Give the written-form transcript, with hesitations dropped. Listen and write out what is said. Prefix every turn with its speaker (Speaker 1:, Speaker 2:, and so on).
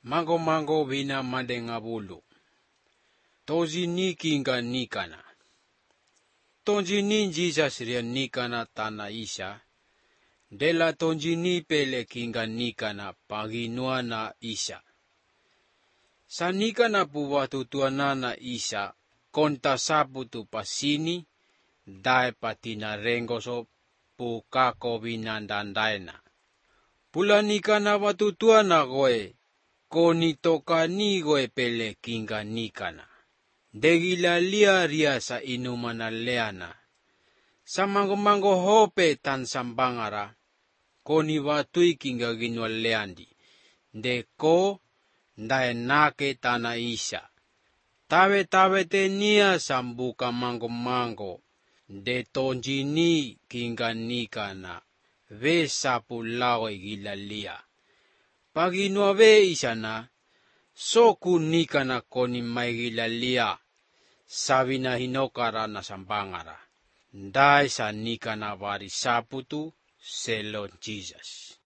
Speaker 1: Mango vina madengabulu. Tozi ni kinga nikana. Tonji ni Jesus ria nikana tana isha. Dela tonji ni pele kinga nikana paginua na isha. Sa nikana puwatu tuanana isha. Konta saputu pasini. Dae patina rengoso pukako binandandaena. Pula nikana watu tuana goe. Koni toka ni goe pele kinga nikana. Degila lia ria sa inumana leana. Sa mango hope tan sambangara. Koni watui kinga ginwa leandi. De ko ndae nake tana isha. Tawe te nia sambuka mango. De tonji ni kinga nikana. Ve sapu lawe gila lia. Paginua ve isana. Soku nikana koni maigila lia. Sabina hinokara na sambangara. Ndae sa nikana vari saputu selo Jesus.